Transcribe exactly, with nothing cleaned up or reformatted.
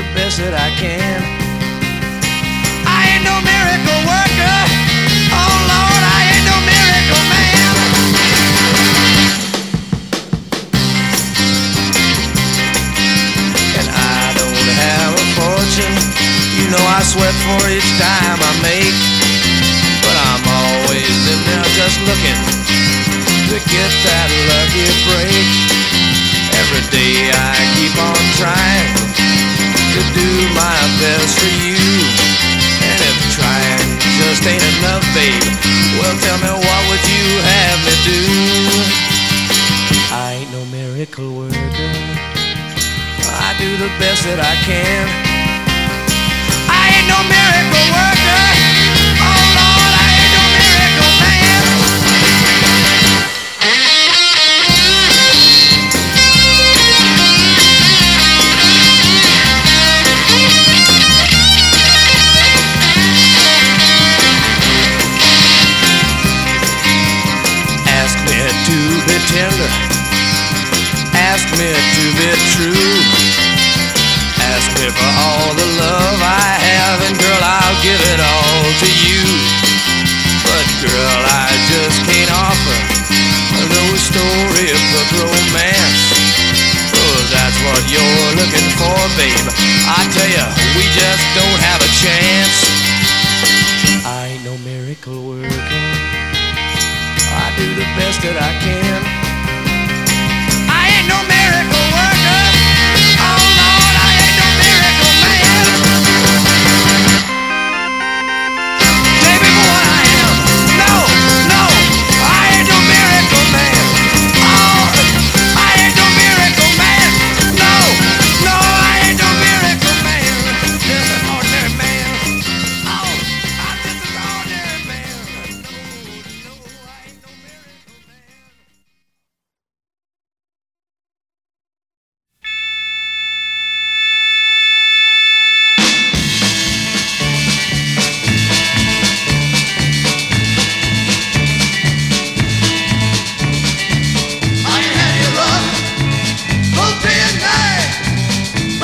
the best that I can. I ain't no miracle worker. Oh Lord, I ain't no miracle man. And I don't have a fortune. You know I sweat for each dime I make. But I'm always in there just looking to get that lucky break. Every day I keep on trying to do my best for you. And if trying just ain't enough, babe, well tell me what would you have me do? I ain't no miracle worker. I do the best that I can. I ain't no miracle worker. Oh Lord, I ain't no miracle man. Ask me to be tender. Ask me to be true. Ask me for all the love I have, and girl, I'll give it all to you. But girl, I just can't offer no storybook romance. Oh, that's what you're looking for, babe. I tell you, we just don't have a chance. I ain't no miracle worker. I do the best that I can. I ain't no